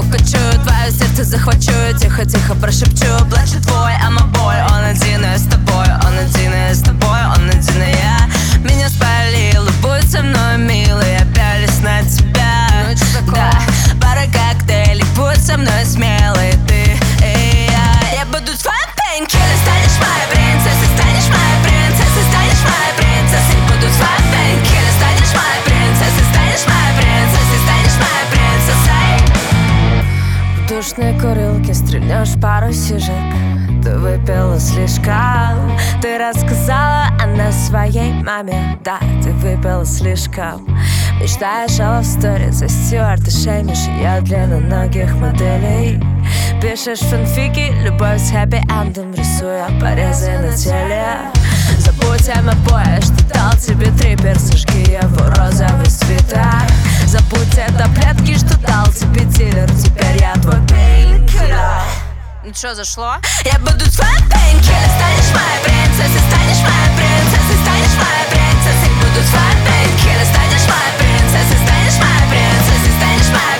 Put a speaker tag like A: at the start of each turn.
A: укачу, твое сердце захвачу. Тихо-тихо прошепчу, плачет твой амобой. Он один, и я с тобой, он один, и я с тобой, он один, и я. Меня спалил, будь со мной, милый, я пялись на тебя. Да, пара коктейлей, будь со мной смелый, ты и я. Я буду твоим пейнкиллер, станешь моей принцессой, станешь моей принцессой, станешь моей принцессой. Буду твоим пейнкиллер, станешь моей принцессой, станешь моей принцессой, станешь моей принцессой. В душной курилке стрельнешь пару сижек. Ты выпила слишком. Ты рассказала о своей маме. Да, ты выпила слишком. Мечтаешь о лавсторе за стюардешей, ее длинноногих моделей. Пишешь фанфики, любовь с хэппи-эндом, рисуя порезы на теле. Забудь о мобое, что дал тебе трипер, сожги его розовый свитер. Забудь о таблетке, что дал тебе дилер, теперь я твой пейнкиллер. Ну чё, зашло? Я буду твоим пейнкиллер, станешь моей принцессой, станешь моей принцессой, станешь моей принцессой. Буду твоим пейнкиллер, станешь моей принцессой, станешь моей принцессой, станешь моей